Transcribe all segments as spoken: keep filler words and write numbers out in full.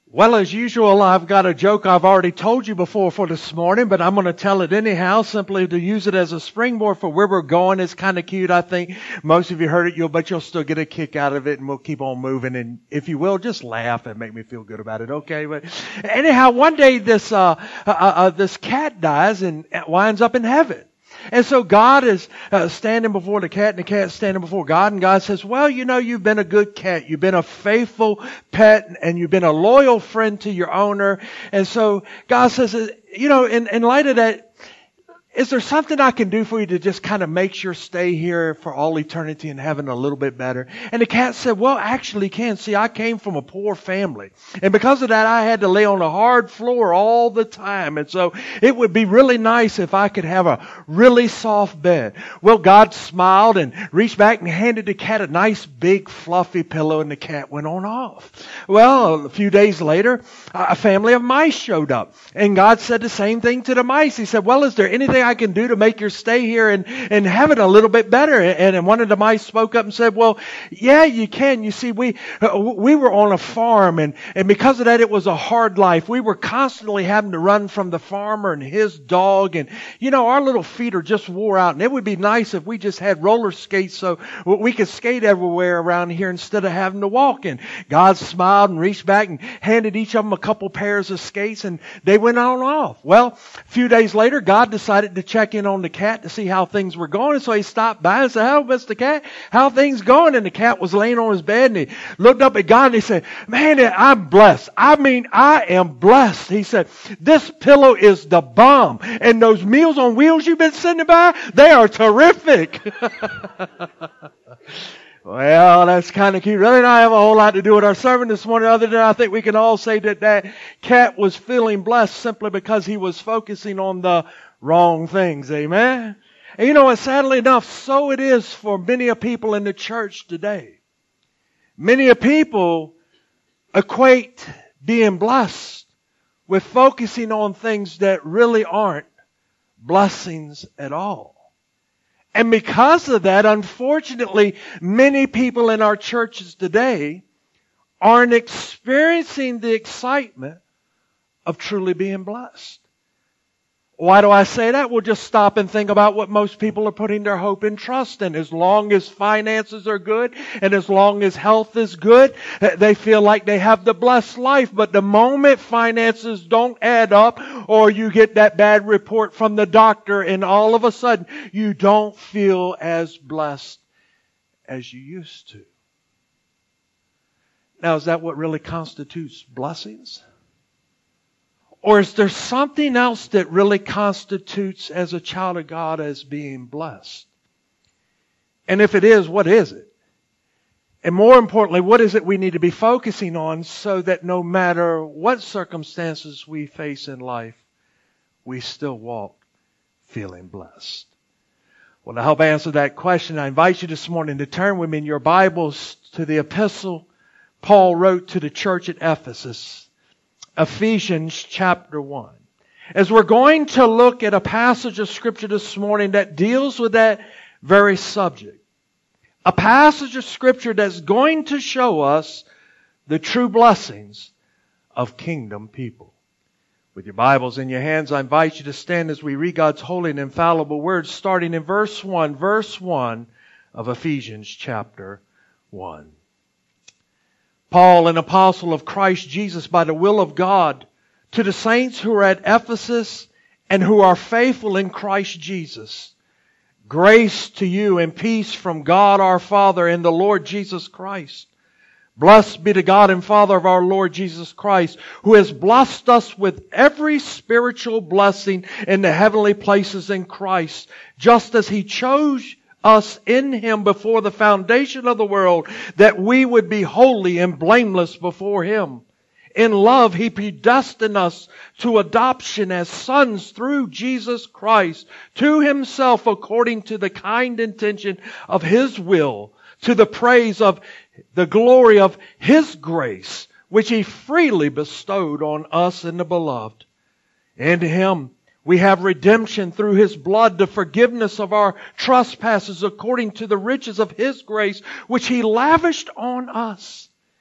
Well, as usual, I've got a joke I've already told you before for this morning, but I'm going to tell it anyhow, simply to use it as a springboard for where we're going. It's kind of cute, I think. Most of you heard it, you'll, but you'll still get a kick out of it, and we'll keep on moving. And if you will, just laugh and make me feel good about it, okay? But anyhow, one day this uh, uh, uh this cat dies and winds up in heaven. And so God is uh, standing before the cat, and the cat's standing before God, and God says, well, you know, you've been a good cat. You've been a faithful pet, and you've been a loyal friend to your owner. And so God says, you know, in, in light of that, is there something I can do for you to just kind of make your stay here for all eternity in heaven a little bit better? And the cat said, well, actually, you can. See, I came from a poor family. And because of that, I had to lay on a hard floor all the time. And so it would be really nice if I could have a really soft bed. Well, God smiled and reached back and handed the cat a nice big fluffy pillow, and the cat went on off. Well, a few days later, a family of mice showed up. And God said the same thing to the mice. He said, well, is there anything I can do to make your stay here in, in heaven a little bit better? And, and one of the mice spoke up and said, well, yeah, you can. You see, we uh, we were on a farm, and, and because of that, it was a hard life. We were constantly having to run from the farmer and his dog, and, you know, our little feet are just wore out, and it would be nice if we just had roller skates so we could skate everywhere around here instead of having to walk. And God smiled and reached back and handed each of them a couple pairs of skates, and they went on off. Well, a few days later, God decided to check in on the cat to see how things were going. And so he stopped by and said, hello, Mister Cat, how are things going? And the cat was laying on his bed, and he looked up at God and he said, man, I'm blessed. I mean, I am blessed. He said, this pillow is the bomb. And those Meals on Wheels you've been sitting by, they are terrific. Well, that's kind of cute. Really don't have a whole lot to do with our sermon this morning, other than I think we can all say that that cat was feeling blessed simply because he was focusing on the wrong things. Amen? And you know what? Sadly enough, so it is for many a people in the church today. Many a people equate being blessed with focusing on things that really aren't blessings at all. And because of that, unfortunately, many people in our churches today aren't experiencing the excitement of truly being blessed. Why do I say that? Well, just stop and think about what most people are putting their hope and trust in. As long as finances are good and as long as health is good, they feel like they have the blessed life. But the moment finances don't add up, or you get that bad report from the doctor, and all of a sudden you don't feel as blessed as you used to. Now, is that what really constitutes blessings? Or is there something else that really constitutes as a child of God as being blessed? And if it is, what is it? And more importantly, what is it we need to be focusing on so that no matter what circumstances we face in life, we still walk feeling blessed? Well, to help answer that question, I invite you this morning to turn with me in your Bibles to the epistle Paul wrote to the church at Ephesus. Ephesians chapter one. As we're going to look at a passage of Scripture this morning that deals with that very subject. A passage of Scripture that's going to show us the true blessings of kingdom people. With your Bibles in your hands, I invite you to stand as we read God's holy and infallible words, starting in verse one, verse one of Ephesians chapter one. Paul, an apostle of Christ Jesus by the will of God, to the saints who are at Ephesus and who are faithful in Christ Jesus. Grace to you and peace from God our Father and the Lord Jesus Christ. Blessed be the God and Father of our Lord Jesus Christ, who has blessed us with every spiritual blessing in the heavenly places in Christ, just as He chose us in Him before the foundation of the world, that we would be holy and blameless before Him. In love, He predestined us to adoption as sons through Jesus Christ, to Himself according to the kind intention of His will, to the praise of the glory of His grace, which He freely bestowed on us in the Beloved. In Him we have redemption through His blood, the forgiveness of our trespasses according to the riches of His grace, which He lavished on us.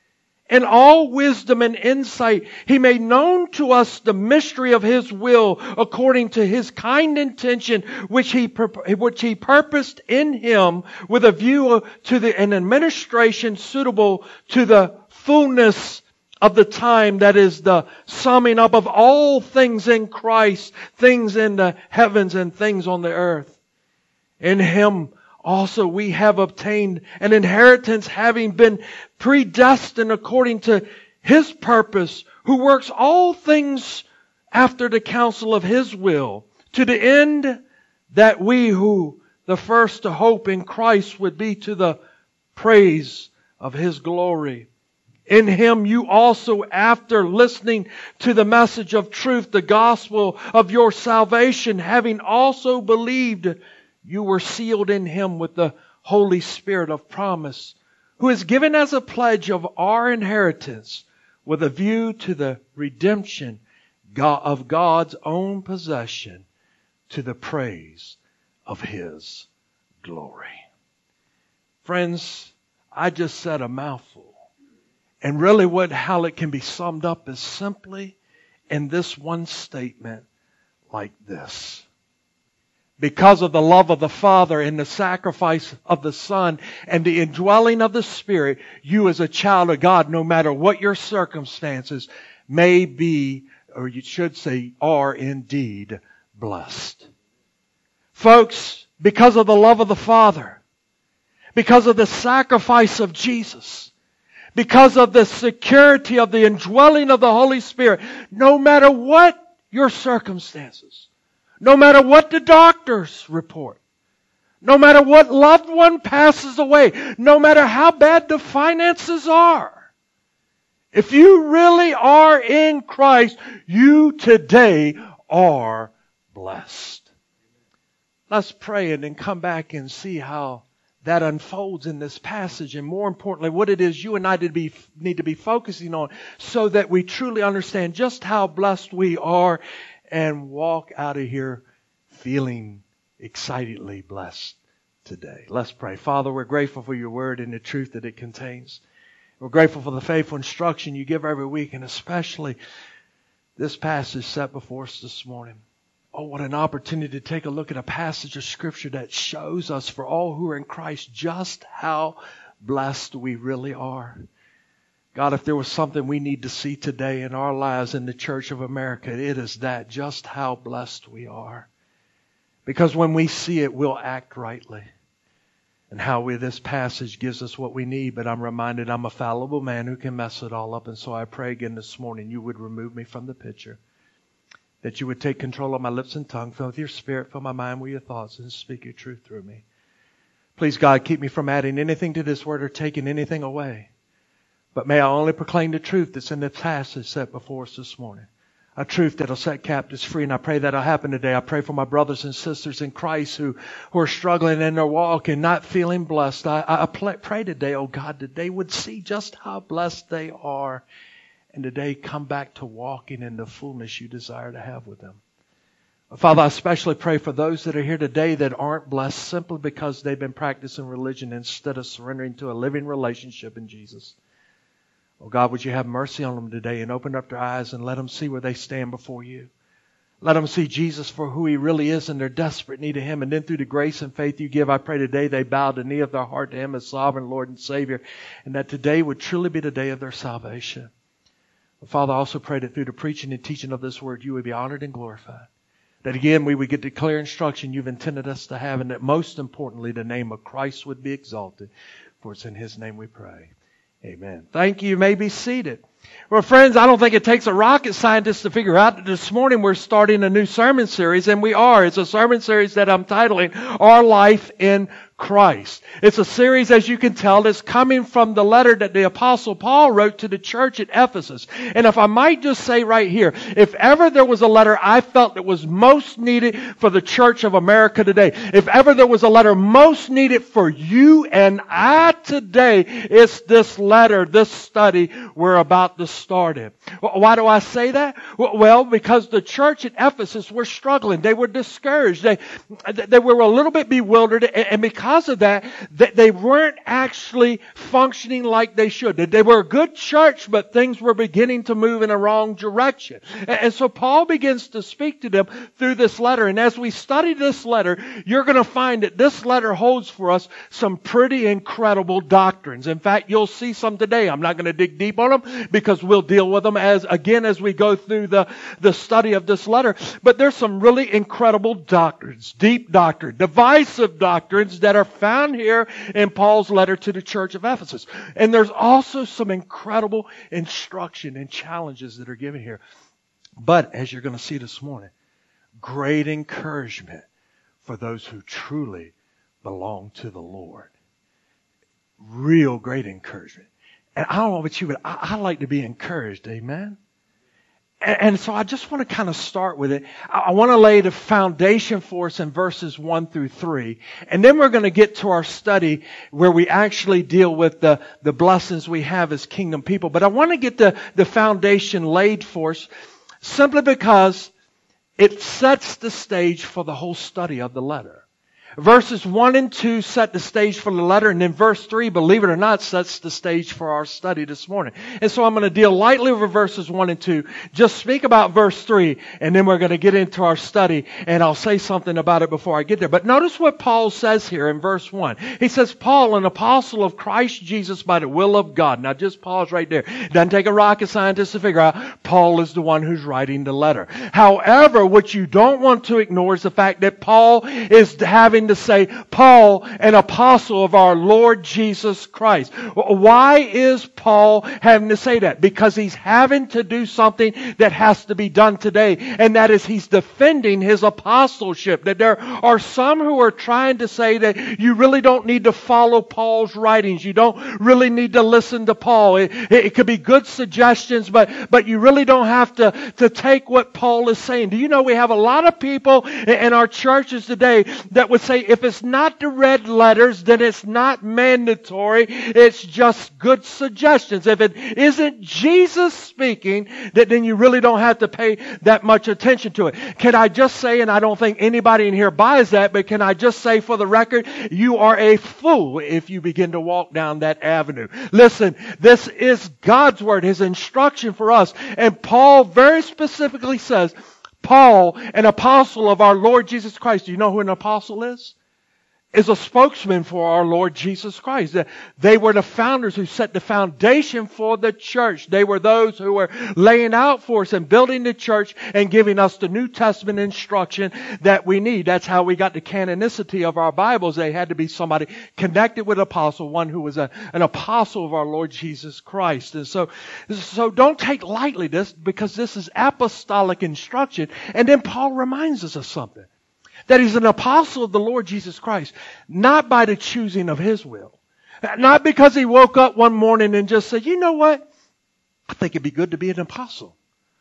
In all wisdom and insight, He made known to us the mystery of His will according to His kind intention, which He which He purposed in Him with a view to the, an administration suitable to the fullness of the time, that is the summing up of all things in Christ, things in the heavens and things on the earth. In Him also we have obtained an inheritance, having been predestined according to His purpose, who works all things after the counsel of His will, to the end that we who the first to hope in Christ would be to the praise of His glory. In Him you also, after listening to the message of truth, the gospel of your salvation, having also believed, you were sealed in Him with the Holy Spirit of promise, who is given as a pledge of our inheritance with a view to the redemption of God's own possession, to the praise of His glory. Friends, I just said a mouthful. And really what, how it can be summed up is simply in this one statement like this. Because of the love of the Father and the sacrifice of the Son and the indwelling of the Spirit, you as a child of God, no matter what your circumstances may be, or you should say are indeed blessed. Folks, because of the love of the Father, because of the sacrifice of Jesus, because of the security of the indwelling of the Holy Spirit, no matter what your circumstances, no matter what the doctors report, no matter what loved one passes away, no matter how bad the finances are, if you really are in Christ, you today are blessed. Let's pray and then come back and see how that unfolds in this passage, and more importantly, what it is you and I need to be, need to be focusing on, so that we truly understand just how blessed we are and walk out of here feeling excitedly blessed today. Let's pray. Father, we're grateful for your word and the truth that it contains. We're grateful for the faithful instruction you give every week, and especially this passage set before us this morning. Oh, what an opportunity to take a look at a passage of Scripture that shows us, for all who are in Christ, just how blessed we really are. God, if there was something we need to see today in our lives in the Church of America, it is that, just how blessed we are. Because when we see it, we'll act rightly. And how we, this passage gives us what we need, but I'm reminded I'm a fallible man who can mess it all up. And so I pray again this morning you would remove me from the picture. That you would take control of my lips and tongue, fill with your Spirit, fill my mind with your thoughts, and speak your truth through me. Please, God, keep me from adding anything to this word or taking anything away. But may I only proclaim the truth that's in the passage set before us this morning. A truth that'll set captives free. And I pray that'll happen today. I pray for my brothers and sisters in Christ who, who are struggling in their walk and not feeling blessed. I, I pray today, oh God, that they would see just how blessed they are. And today come back to walking in the fullness you desire to have with them. Father, I especially pray for those that are here today that aren't blessed simply because they've been practicing religion instead of surrendering to a living relationship in Jesus. Oh God, would you have mercy on them today and open up their eyes and let them see where they stand before you. Let them see Jesus for who He really is and their desperate need of Him. And then through the grace and faith you give, I pray today they bow the knee of their heart to Him as sovereign Lord and Savior. And that today would truly be the day of their salvation. But Father, I also pray that through the preaching and teaching of this word, you would be honored and glorified. That again, we would get the clear instruction you've intended us to have. And that most importantly, the name of Christ would be exalted. For it's in His name we pray. Amen. Thank you. You may be seated. Well, friends, I don't think it takes a rocket scientist to figure out that this morning we're starting a new sermon series, and we are. It's a sermon series that I'm titling Our Life in Christ. It's a series, as you can tell, that's coming from the letter that the Apostle Paul wrote to the church at Ephesus. And if I might just say right here, if ever there was a letter I felt that was most needed for the Church of America today, if ever there was a letter most needed for you and I today, it's this letter, this study we're about to start in. Why do I say that? Well, because the church at Ephesus were struggling. They were discouraged. They, they were a little bit bewildered, and because because of that, that they weren't actually functioning like they should. They were a good church, but things were beginning to move in a wrong direction. And so Paul begins to speak to them through this letter. And as we study this letter, you're going to find that this letter holds for us some pretty incredible doctrines. In fact, you'll see some today. I'm not going to dig deep on them because we'll deal with them as again as we go through the, the study of this letter. But there's some really incredible doctrines, deep doctrine, divisive doctrines that are found here in Paul's letter to the church of Ephesus. And there's also some incredible instruction and challenges that are given here. But as you're going to see this morning, great encouragement for those who truly belong to the Lord. Real great encouragement. And I don't know about you, but I, I like to be encouraged. Amen. And so I just want to kind of start with it. I want to lay the foundation for us in verses one through three. And then we're going to get to our study where we actually deal with the, the blessings we have as kingdom people. But I want to get the, the foundation laid for us simply because it sets the stage for the whole study of the letter. Verses one and two set the stage for the letter, and then verse three, believe it or not, sets the stage for our study this morning. And so I'm going to deal lightly over verses one and two, just speak about verse three, and then we're going to get into our study, and I'll say something about it before I get there. But notice what Paul says here in verse one. He says, Paul, an apostle of Christ Jesus by the will of God. Now just pause right there. It doesn't take a rocket scientist to figure out Paul is the one who's writing the letter. However, what you don't want to ignore is the fact that Paul is having to say, Paul, an apostle of our Lord Jesus Christ. Why is Paul having to say that? Because he's having to do something that has to be done today, and that is he's defending his apostleship. That there are some who are trying to say that you really don't need to follow Paul's writings. You don't really need to listen to Paul. It, it, it could be good suggestions, but, but you really don't have to, to take what Paul is saying. Do you know we have a lot of people in our churches today that would say, if it's not the red letters, then it's not mandatory. It's just good suggestions. If it isn't Jesus speaking, then you really don't have to pay that much attention to it. Can I just say, and I don't think anybody in here buys that, but can I just say for the record, you are a fool if you begin to walk down that avenue. Listen, this is God's word, His instruction for us. And Paul very specifically says, Paul, an apostle of our Lord Jesus Christ. Do you know who an apostle is? Is a spokesman for our Lord Jesus Christ. They were the founders who set the foundation for the church. They were those who were laying out for us and building the church and giving us the New Testament instruction that we need. That's how we got the canonicity of our Bibles. They had to be somebody connected with an apostle, one who was a, an apostle of our Lord Jesus Christ. And so, so don't take lightly this, because this is apostolic instruction. And then Paul reminds us of something. That he's an apostle of the Lord Jesus Christ, not by the choosing of his will. Not because he woke up one morning and just said, you know what? I think it'd be good to be an apostle.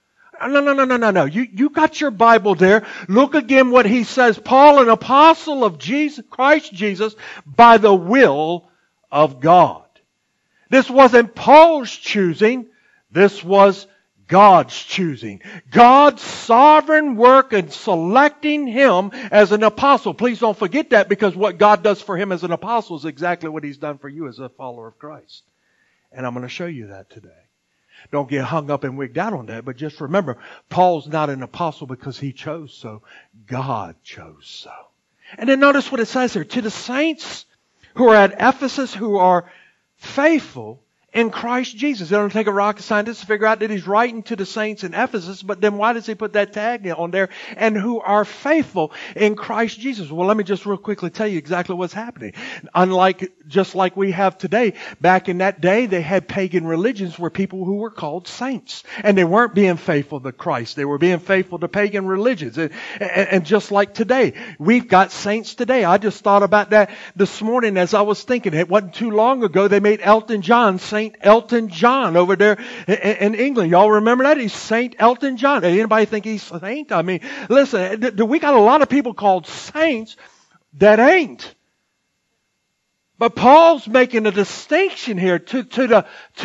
No, no, no, no, no, no. You, you got your Bible there. Look again what he says. Paul, an apostle of Jesus, Christ Jesus, by the will of God. This wasn't Paul's choosing. This was God's choosing. God's sovereign work in selecting him as an apostle. Please don't forget that, because what God does for him as an apostle is exactly what he's done for you as a follower of Christ. And I'm going to show you that today. Don't get hung up and wigged out on that, but just remember, Paul's not an apostle because he chose so. God chose so. And then notice what it says here. To the saints who are at Ephesus, who are faithful in Christ Jesus. It don't take a rocket scientist to figure out that he's writing to the saints in Ephesus, but then why does he put that tag on there? And who are faithful in Christ Jesus. Well, let me just real quickly tell you exactly what's happening. Unlike, just like we have today, back in that day, they had pagan religions where people who were called saints. And they weren't being faithful to Christ. They were being faithful to pagan religions. And, and, and just like today, we've got saints today. I just thought about that this morning as I was thinking. It wasn't too long ago they made Elton John Saint Saint Elton John over there in England. Y'all remember that? He's Saint Elton John. Anybody think he's a saint? I mean, listen, we got a lot of people called saints that ain't. But Paul's making a distinction here to, to the, to the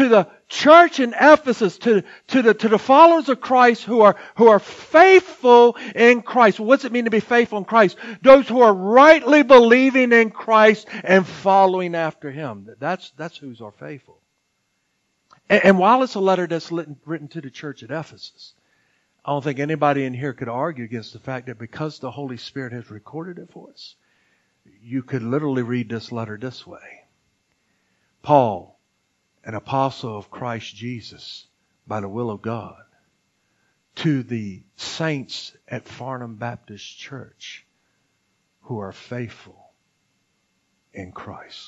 church in Ephesus, to, to, the, to the followers of Christ who are, who are faithful in Christ. What's it mean to be faithful in Christ? Those who are rightly believing in Christ and following after Him. That's, that's who's are faithful. And, and while it's a letter that's written, written to the church at Ephesus, I don't think anybody in here could argue against the fact that because the Holy Spirit has recorded it for us, you could literally read this letter this way. Paul, an apostle of Christ Jesus, by the will of God, to the saints at Farnham Baptist Church who are faithful in Christ.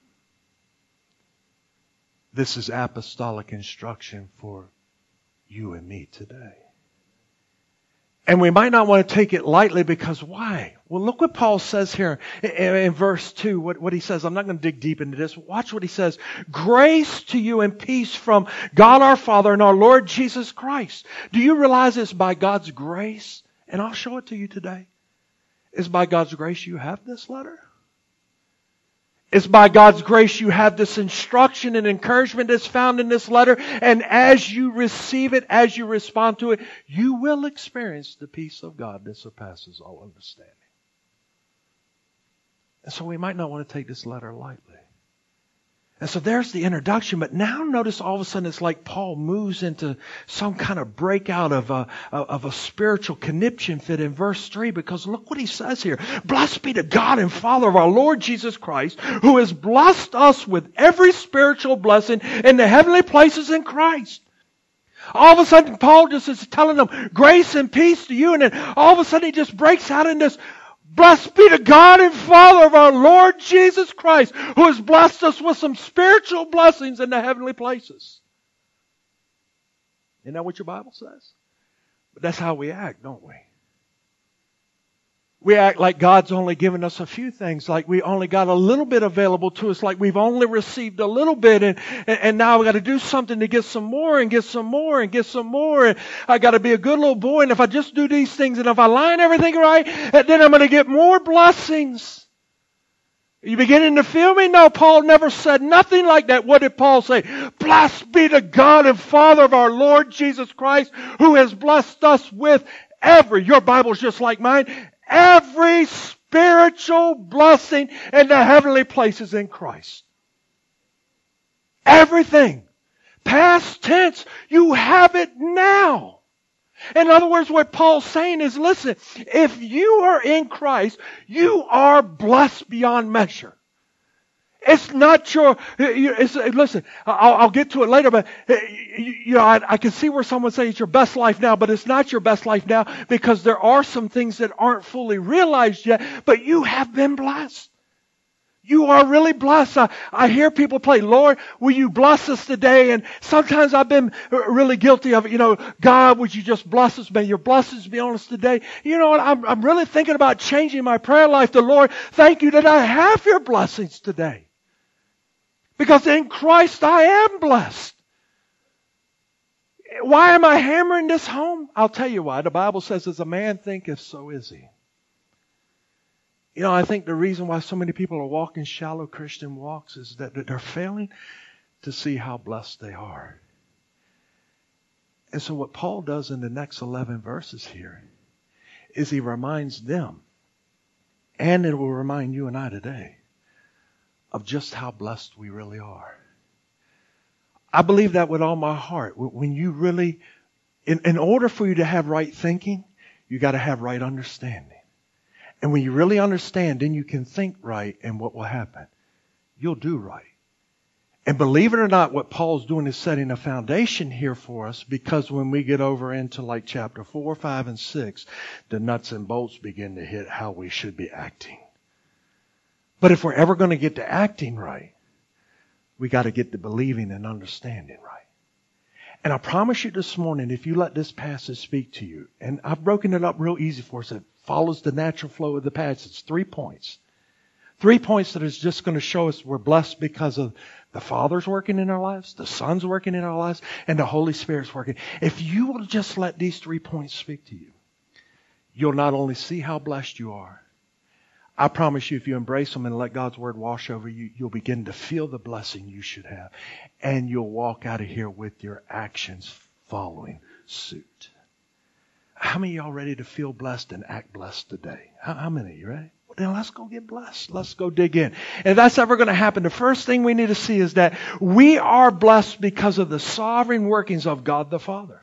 This is apostolic instruction for you and me today. And we might not want to take it lightly because why? Well, look what Paul says here in, in verse two, what, what he says. I'm not going to dig deep into this. Watch what he says. Grace to you and peace from God our Father and our Lord Jesus Christ. Do you realize it's by God's grace? And I'll show it to you today. It's by God's grace you have this letter. It's by God's grace you have this instruction and encouragement that's found in this letter. And as you receive it, as you respond to it, you will experience the peace of God that surpasses all understanding. And so we might not want to take this letter lightly. And so there's the introduction. But now notice all of a sudden it's like Paul moves into some kind of breakout of a, of a spiritual conniption fit in verse three. Because look what he says here. Blessed be the God and Father of our Lord Jesus Christ, who has blessed us with every spiritual blessing in the heavenly places in Christ. All of a sudden Paul just is telling them grace and peace to you. And then all of a sudden he just breaks out in this. Blessed be the God and Father of our Lord Jesus Christ, who has blessed us with some spiritual blessings in the heavenly places. Isn't that what your Bible says? But that's how we act, don't we? We act like God's only given us a few things, like we only got a little bit available to us, like we've only received a little bit, and, and now we got to do something to get some more, and get some more, and get some more, and I got to be a good little boy, and if I just do these things, and if I line everything right, then I'm going to get more blessings. Are you beginning to feel me? No, Paul never said nothing like that. What did Paul say? Blessed be the God and Father of our Lord Jesus Christ, who has blessed us with every, your Bible's just like mine, every spiritual blessing in the heavenly places in Christ. Everything. Past tense. You have it now. In other words, what Paul's saying is, listen, if you are in Christ, you are blessed beyond measure. It's not your, it's, listen, I'll, I'll get to it later, but you know, I, I can see where someone says it's your best life now, but it's not your best life now because there are some things that aren't fully realized yet, but you have been blessed. You are really blessed. I, I hear people pray, Lord, will you bless us today? And sometimes I've been really guilty of it. You know, God, would you just bless us? May your blessings be on us today. You know what? I'm, I'm really thinking about changing my prayer life to Lord. Thank you that I have your blessings today. Because in Christ I am blessed. Why am I hammering this home? I'll tell you why. The Bible says, as a man thinketh, so is he. You know, I think the reason why so many people are walking shallow Christian walks is that they're failing to see how blessed they are. And so what Paul does in the next eleven verses here is he reminds them, and it will remind you and I today, of just how blessed we really are. I believe that with all my heart. When you really, in, in order for you to have right thinking, you got to have right understanding. And when you really understand, then you can think right, and what will happen? You'll do right. And believe it or not, what Paul's doing is setting a foundation here for us, because when we get over into like chapter four, five, and six, the nuts and bolts begin to hit how we should be acting. But if we're ever going to get to acting right, we got to get to believing and understanding right. And I promise you this morning, if you let this passage speak to you, and I've broken it up real easy for us, it follows the natural flow of the passage. Three points. Three points that is just going to show us we're blessed because of the Father's working in our lives, the Son's working in our lives, and the Holy Spirit's working. If you will just let these three points speak to you, you'll not only see how blessed you are, I promise you, if you embrace them and let God's Word wash over you, you'll begin to feel the blessing you should have. And you'll walk out of here with your actions following suit. How many of y'all ready to feel blessed and act blessed today? How, how many of you ready? Well, then let's go get blessed. Let's go dig in. And if that's ever going to happen, the first thing we need to see is that we are blessed because of the sovereign workings of God the Father.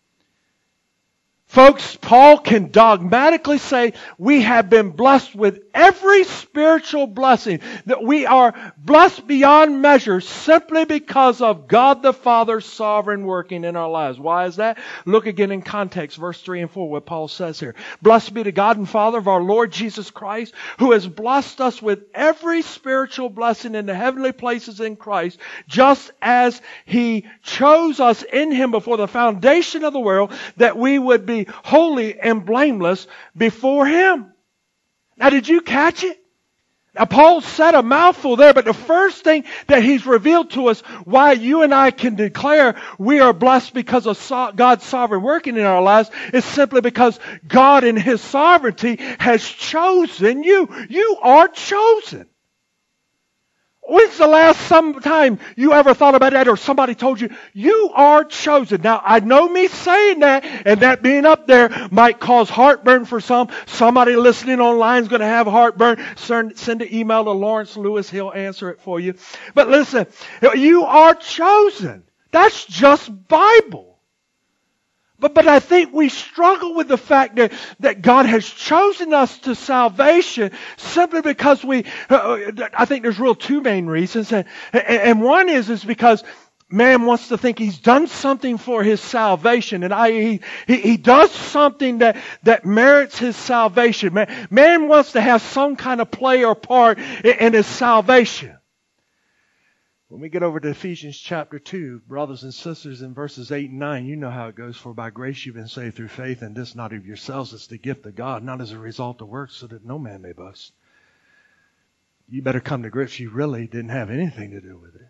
Folks, Paul can dogmatically say we have been blessed with every spiritual blessing, that we are blessed beyond measure simply because of God the Father's sovereign working in our lives. Why is that? Look again in context, verse three and four, what Paul says here. Blessed be the God and Father of our Lord Jesus Christ, who has blessed us with every spiritual blessing in the heavenly places in Christ, just as He chose us in Him before the foundation of the world, that we would be holy and blameless before Him. Now, did you catch it? Now, Paul said a mouthful there, but the first thing that he's revealed to us why you and I can declare we are blessed because of so- God's sovereign working in our lives is simply because God in His sovereignty has chosen you. You are chosen. When's the last some time you ever thought about that or somebody told you, you are chosen? Now, I know me saying that and that being up there might cause heartburn for some. Somebody listening online is going to have heartburn. Send, send an email to Lawrence Lewis. He'll answer it for you. But listen, you are chosen. That's just Bible. But but I think we struggle with the fact that, that God has chosen us to salvation simply because we, uh, I think there's real two main reasons. And, and one is, is because man wants to think he's done something for his salvation. And I, he, he, he does something that, that merits his salvation. Man, man wants to have some kind of play or part in, in his salvation. When we get over to Ephesians chapter two, brothers and sisters, in verses eight and nine, you know how it goes. For by grace you've been saved through faith, and this not of yourselves, it's the gift of God, not as a result of works, so that no man may boast. You better come to grips you really didn't have anything to do with it.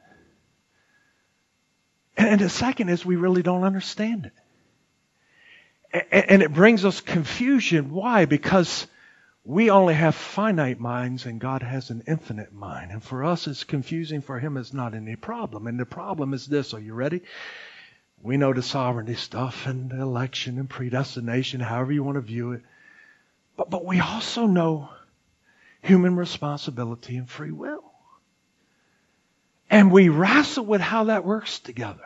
And the second is we really don't understand it. And it brings us confusion. Why? Because we only have finite minds and God has an infinite mind. And for us, it's confusing. For Him, it's not any problem. And the problem is this. Are you ready? We know the sovereignty stuff and the election and predestination, however you want to view it. But, but we also know human responsibility and free will. And we wrestle with how that works together.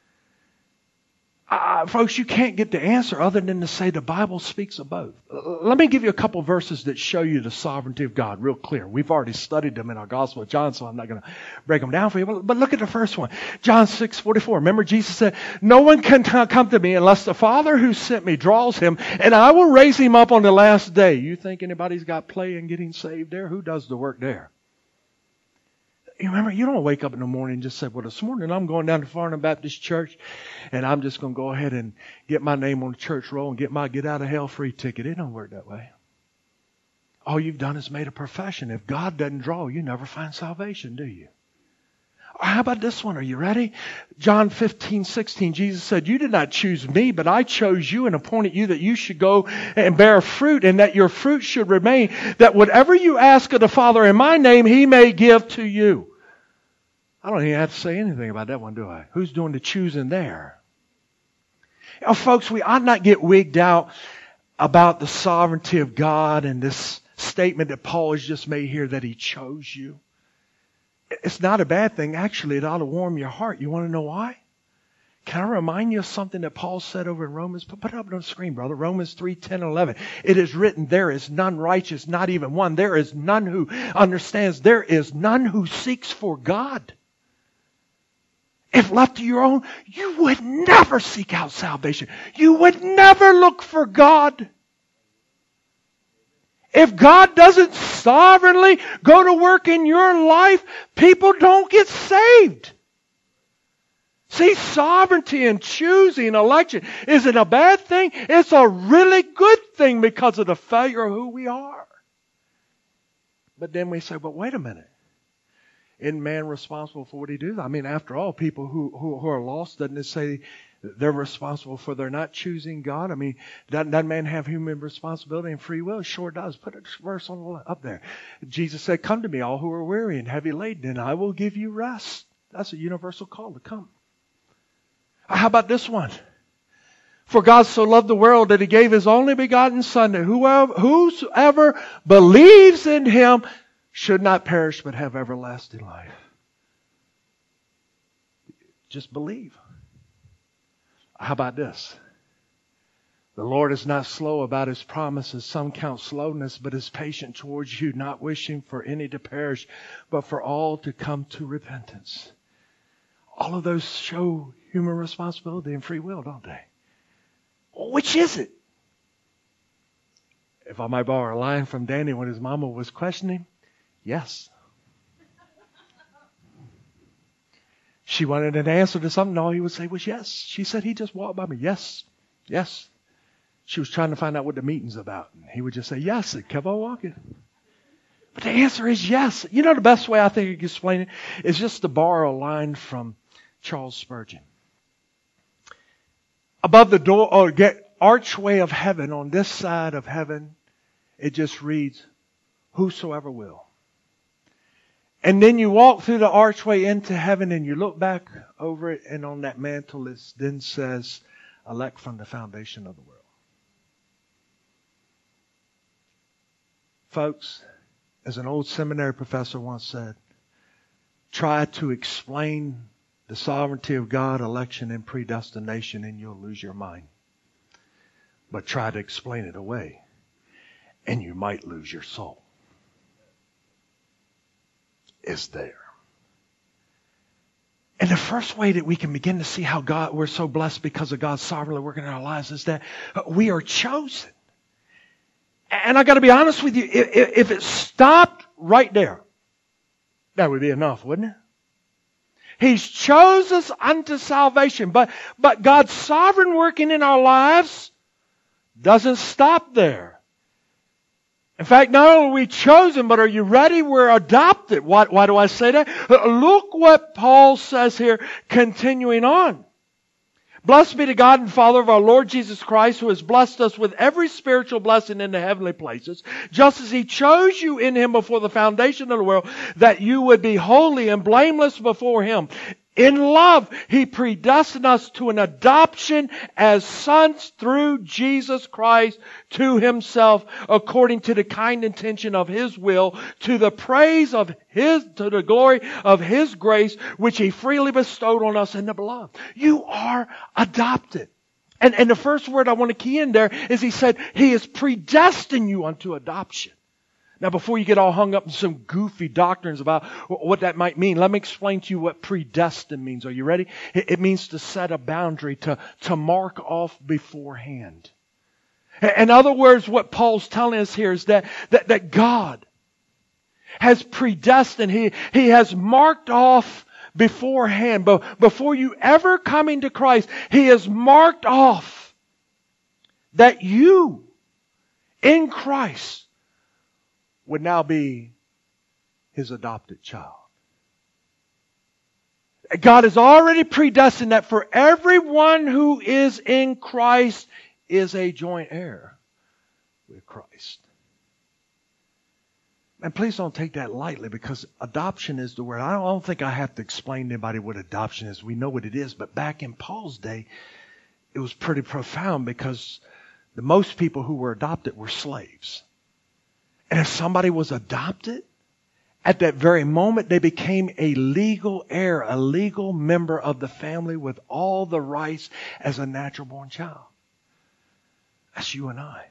Uh, folks, you can't get the answer other than to say the Bible speaks of both. Let me give you a couple verses that show you the sovereignty of God real clear. We've already studied them in our Gospel of John, so I'm not going to break them down for you. But, but look at the first one. John six forty-four. Remember Jesus said, no one can t- come to me unless the Father who sent me draws him, and I will raise him up on the last day. You think anybody's got play in getting saved there? Who does the work there? You remember, you don't wake up in the morning and just say, well, this morning I'm going down to Farnham Baptist Church and I'm just going to go ahead and get my name on the church roll and get my get out of hell free ticket. It don't work that way. All you've done is made a profession. If God doesn't draw, you never find salvation, do you? Or how about this one? Are you ready? John fifteen sixteen, Jesus said, you did not choose me, but I chose you and appointed you that you should go and bear fruit and that your fruit should remain, that whatever you ask of the Father in my name, He may give to you. I don't even have to say anything about that one, do I? Who's doing the choosing there? You know, folks, we ought not get wigged out about the sovereignty of God and this statement that Paul has just made here that He chose you. It's not a bad thing. Actually, it ought to warm your heart. You want to know why? Can I remind you of something that Paul said over in Romans? Put it up on the screen, brother. Romans three, ten, and eleven. It is written, there is none righteous, not even one. There is none who understands. There is none who seeks for God. If left to your own, you would never seek out salvation. You would never look for God. If God doesn't sovereignly go to work in your life, people don't get saved. See, sovereignty and choosing election isn't a bad thing. It's a really good thing because of the failure of who we are. But then we say, but wait a minute. Isn't man responsible for what he does? I mean, after all, people who, who, who are lost, doesn't it say They're responsible for their not choosing God. I mean, doesn't that man have human responsibility and free will? He sure does. Put a verse on the, up there. Jesus said, come to me, all who are weary and heavy laden, and I will give you rest. That's a universal call to come. How about this one? For God so loved the world that He gave His only begotten Son, that whoever, whosoever believes in Him should not perish but have everlasting life. Just believe. How about this? The Lord is not slow about His promises. Some count slowness, but is patient towards you, not wishing for any to perish, but for all to come to repentance. All of those show human responsibility and free will, don't they? Which is it? If I might borrow a line from Danny when his mama was questioning, yes. She wanted an answer to something. All he would say was yes. She said he just walked by me. Yes. Yes. She was trying to find out what the meeting's about. And he would just say yes and kept on walking. But the answer is yes. You know the best way I think I can explain it is just to borrow a line from Charles Spurgeon. Above the door or get archway of heaven, on this side of heaven, it just reads, whosoever will. And then you walk through the archway into heaven and you look back over it, and on that mantle it then says, elect from the foundation of the world. Folks, as an old seminary professor once said, try to explain the sovereignty of God, election, and predestination, and you'll lose your mind. But try to explain it away, and you might lose your soul. It's there. And the first way that we can begin to see how God, we're so blessed because of God's sovereignly working in our lives, is that we are chosen. And I got to be honest with you, if, if it stopped right there, that would be enough, wouldn't it? He's chose us unto salvation. But, but God's sovereign working in our lives doesn't stop there. In fact, not only are we chosen, but are you ready? We're adopted. Why, why do I say that? Look what Paul says here, continuing on. Blessed be the God and Father of our Lord Jesus Christ, who has blessed us with every spiritual blessing in the heavenly places, just as He chose you in Him before the foundation of the world, that you would be holy and blameless before Him. In love, He predestined us to an adoption as sons through Jesus Christ to Himself, according to the kind intention of His will, to the praise of His, to the glory of His grace, which He freely bestowed on us in the beloved. You are adopted. And, and the first word I want to key in there is He said, He has predestined you unto adoption. Now, before you get all hung up in some goofy doctrines about what that might mean, let me explain to you what predestined means. Are you ready? It means to set a boundary, to, to mark off beforehand. In other words, what Paul's telling us here is that, that, that God has predestined. He, he has marked off beforehand. But before you ever come into Christ, He has marked off that you in Christ would now be His adopted child. God has already predestined that for everyone who is in Christ is a joint heir with Christ. And please don't take that lightly, because adoption is the word. I don't think I have to explain to anybody what adoption is. We know what it is. But back in Paul's day, it was pretty profound, because the most people who were adopted were slaves. And if somebody was adopted, at that very moment they became a legal heir, a legal member of the family with all the rights as a natural born child. That's you and I.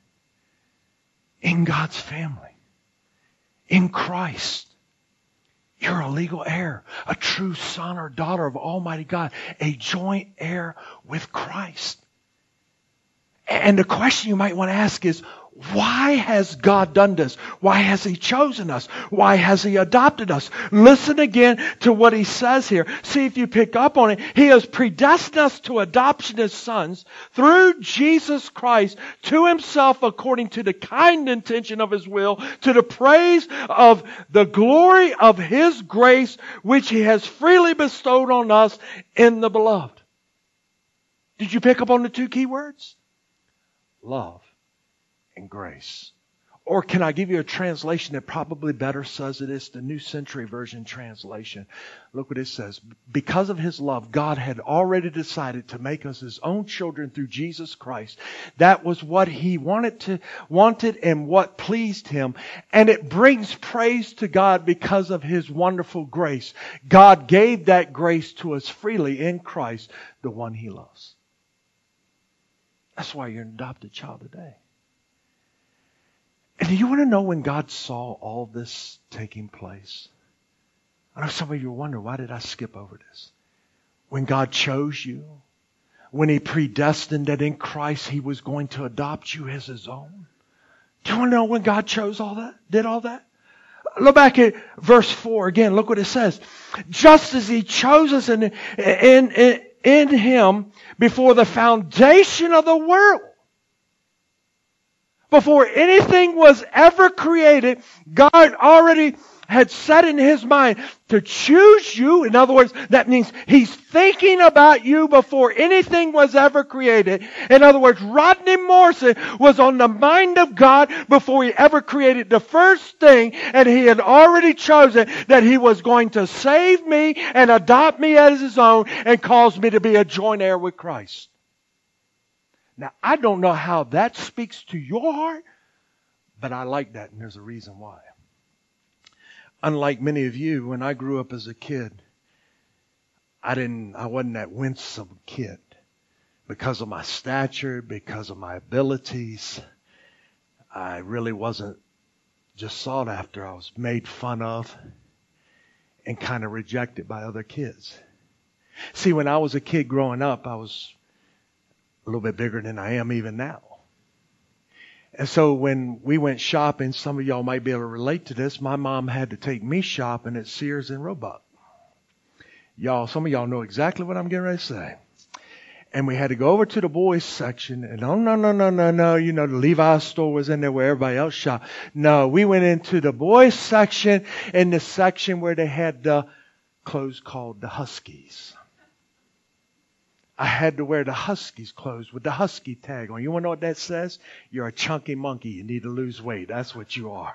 In God's family. In Christ. You're a legal heir, a true son or daughter of Almighty God, a joint heir with Christ. And the question you might want to ask is, why has God done this? Why has He chosen us? Why has He adopted us? Listen again to what He says here. See if you pick up on it. He has predestined us to adoption as sons through Jesus Christ to Himself, according to the kind intention of His will, to the praise of the glory of His grace, which He has freely bestowed on us in the beloved. Did you pick up on the two key words? Love and grace. Or can I give you a translation that probably better says it? It's the New Century Version translation. Look what it says. Because of His love, God had already decided to make us His own children through Jesus Christ. That was what He wanted to wanted and what pleased Him. And it brings praise to God because of His wonderful grace. God gave that grace to us freely in Christ, the one He loves. That's why you're an adopted child today. And do you want to know when God saw all this taking place? I know some of you wonder, why did I skip over this? When God chose you, when He predestined that in Christ He was going to adopt you as His own. Do you want to know when God chose all that, did all that? Look back at verse four again. Look what it says. Just as He chose us in, in, in, in Him before the foundation of the world. Before anything was ever created, God already had set in His mind to choose you. In other words, that means He's thinking about you before anything was ever created. In other words, Rodney Morrison was on the mind of God before He ever created the first thing, and He had already chosen that He was going to save me and adopt me as His own and cause me to be a joint heir with Christ. Now, I don't know how that speaks to your heart, but I like that, and there's a reason why. Unlike many of you, when I grew up as a kid, I didn't, I wasn't that winsome kid because of my stature, because of my abilities. I really wasn't just sought after. I was made fun of and kind of rejected by other kids. See, when I was a kid growing up, I was a little bit bigger than I am even now. And so when we went shopping, some of y'all might be able to relate to this. My mom had to take me shopping at Sears and Roebuck. Y'all, some of y'all know exactly what I'm getting ready to say. And we had to go over to the boys section. And oh, no, no, no, no, no. You know, the Levi's store was in there where everybody else shopped. No, we went into the boys section, in the section where they had the clothes called the Huskies. I had to wear the Huskies clothes with the Husky tag on. You want to know what that says? You're a chunky monkey. You need to lose weight. That's what you are.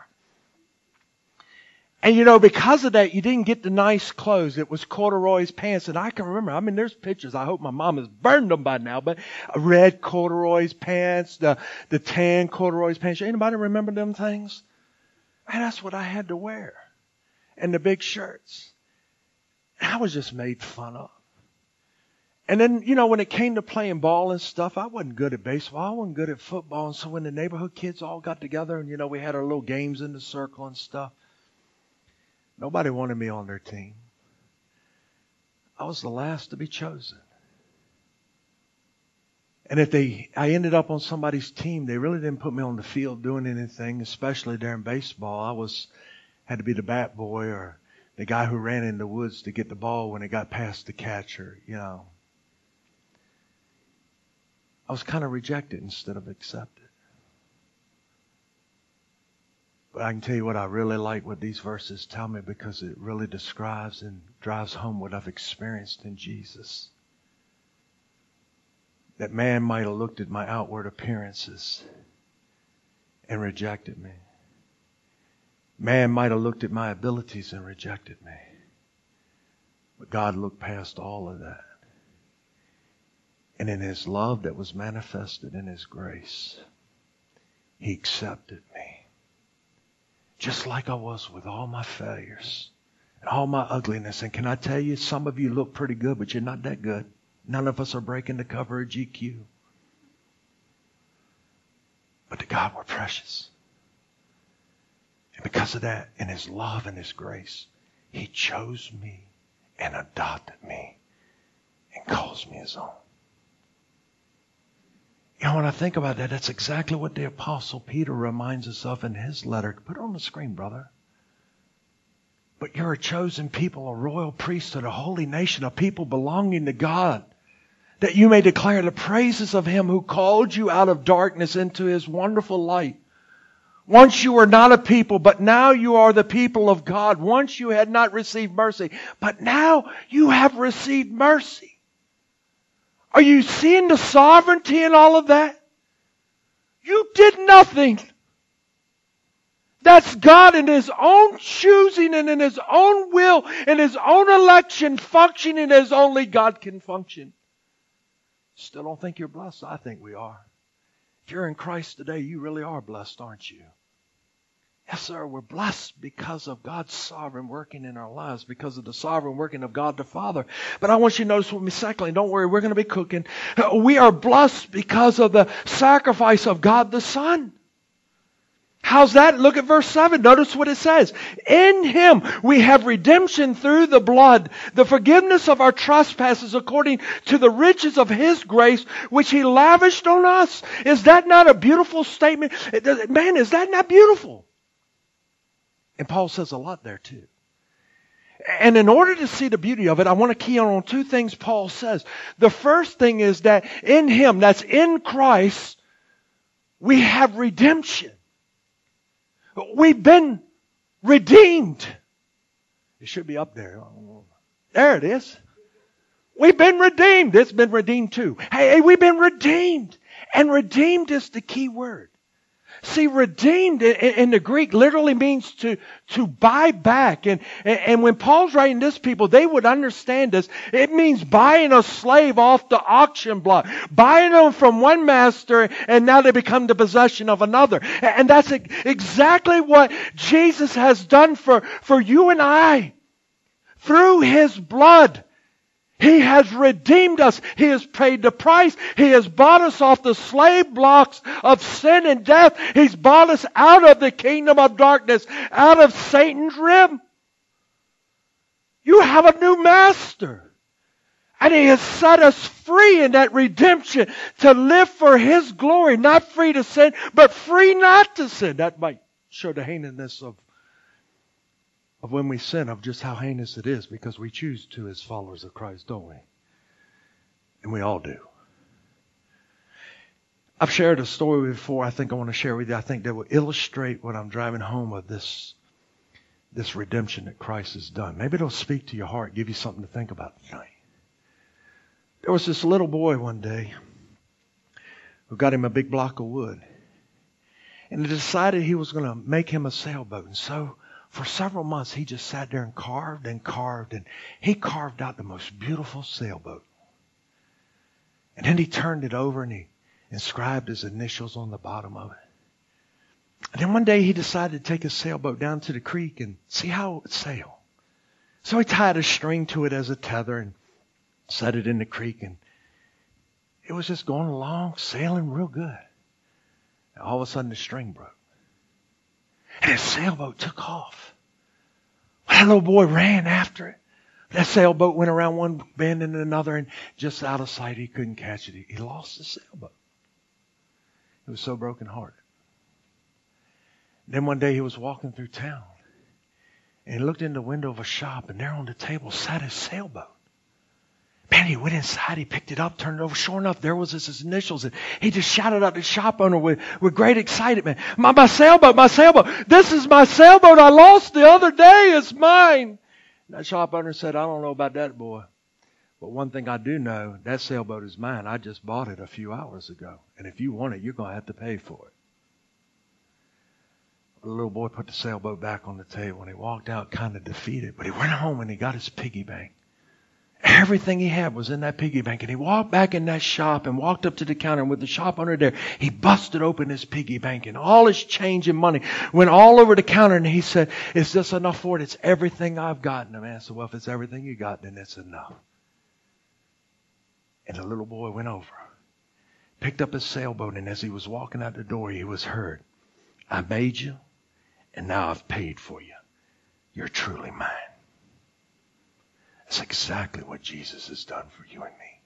And you know, because of that, you didn't get the nice clothes. It was corduroys pants. And I can remember, I mean, there's pictures. I hope my mom has burned them by now. But red corduroys pants, the, the tan corduroys pants. Anybody remember them things? Man, that's what I had to wear. And the big shirts. And I was just made fun of. And then, you know, when it came to playing ball and stuff, I wasn't good at baseball. I wasn't good at football. And so when the neighborhood kids all got together and, you know, we had our little games in the circle and stuff, nobody wanted me on their team. I was the last to be chosen. And if they, I ended up on somebody's team, they really didn't put me on the field doing anything, especially during baseball. I was, had to be the bat boy or the guy who ran in the woods to get the ball when it got past the catcher, you know. I was kind of rejected instead of accepted. But I can tell you what I really like what these verses tell me, because it really describes and drives home what I've experienced in Jesus. That man might have looked at my outward appearances and rejected me. Man might have looked at my abilities and rejected me. But God looked past all of that. And in His love that was manifested in His grace, He accepted me. Just like I was with all my failures and all my ugliness. And can I tell you, some of you look pretty good, but you're not that good. None of us are breaking the cover of G Q. But to God we're precious. And because of that, in His love and His grace, He chose me and adopted me and calls me His own. You know, when I think about that, that's exactly what the Apostle Peter reminds us of in his letter. Put it on the screen, brother. But you're a chosen people, a royal priesthood, a holy nation, a people belonging to God, that you may declare the praises of Him who called you out of darkness into His wonderful light. Once you were not a people, but now you are the people of God. Once you had not received mercy, but now you have received mercy. Are you seeing the sovereignty in all of that? You did nothing. That's God in His own choosing and in His own will and His own election functioning as only God can function. Still don't think you're blessed? I think we are. If you're in Christ today, you really are blessed, aren't you? Yes, sir, we're blessed because of God's sovereign working in our lives, because of the sovereign working of God the Father. But I want you to notice with me secondly, don't worry, we're going to be cooking. We are blessed because of the sacrifice of God the Son. How's that? Look at verse seven. Notice what it says. In Him we have redemption through the blood, the forgiveness of our trespasses according to the riches of His grace, which He lavished on us. Is that not a beautiful statement? Man, is that not beautiful? And Paul says a lot there too. And in order to see the beauty of it, I want to key on two things Paul says. The first thing is that in Him, that's in Christ, we have redemption. We've been redeemed. It should be up there. There it is. We've been redeemed. It's been redeemed too. Hey, hey, we've been redeemed. And redeemed is the key word. See, redeemed in the Greek literally means to, to buy back. And, and when Paul's writing this, people, they would understand this. It means buying a slave off the auction block. Buying them from one master and now they become the possession of another. And that's exactly what Jesus has done for, for you and I. Through His blood. He has redeemed us. He has paid the price. He has bought us off the slave blocks of sin and death. He's bought us out of the kingdom of darkness, out of Satan's rib. You have a new master. And He has set us free in that redemption to live for His glory. Not free to sin, but free not to sin. That might show the heinousness of Of when we sin, of just how heinous it is, because we choose to as followers of Christ, don't we? And we all do. I've shared a story before I think I want to share with you. I think that will illustrate what I'm driving home of this, this redemption that Christ has done. Maybe it'll speak to your heart, give you something to think about tonight. There was this little boy one day who got him a big block of wood. And he decided he was going to make him a sailboat. And so for several months, he just sat there and carved and carved, and he carved out the most beautiful sailboat. And then he turned it over and he inscribed his initials on the bottom of it. And then one day he decided to take his sailboat down to the creek and see how it would sail. So he tied a string to it as a tether and set it in the creek, and it was just going along, sailing real good. And all of a sudden the string broke. And his sailboat took off. Well, that little boy ran after it. That sailboat went around one bend and another, and just out of sight, he couldn't catch it. He, he lost his sailboat. He was so brokenhearted. Then one day he was walking through town, and he looked in the window of a shop, and there on the table sat his sailboat. Man, he went inside, he picked it up, turned it over. Sure enough, there was his initials. And he just shouted out to the shop owner with, with great excitement. My, my sailboat, my sailboat. This is my sailboat I lost the other day. It's mine. And that shop owner said, I don't know about that, boy. But one thing I do know, that sailboat is mine. I just bought it a few hours ago. And if you want it, you're going to have to pay for it. The little boy put the sailboat back on the table, and he walked out kind of defeated. But he went home and he got his piggy bank. Everything he had was in that piggy bank. And he walked back in that shop and walked up to the counter. And with the shop owner there, he busted open his piggy bank. And all his change and money went all over the counter. And he said, is this enough for it? It's everything I've got. And the man said, well, if it's everything you got, then it's enough. And the little boy went over, picked up his sailboat. And as he was walking out the door, he was heard, I made you, and now I've paid for you. You're truly mine. That's exactly what Jesus has done for you and me.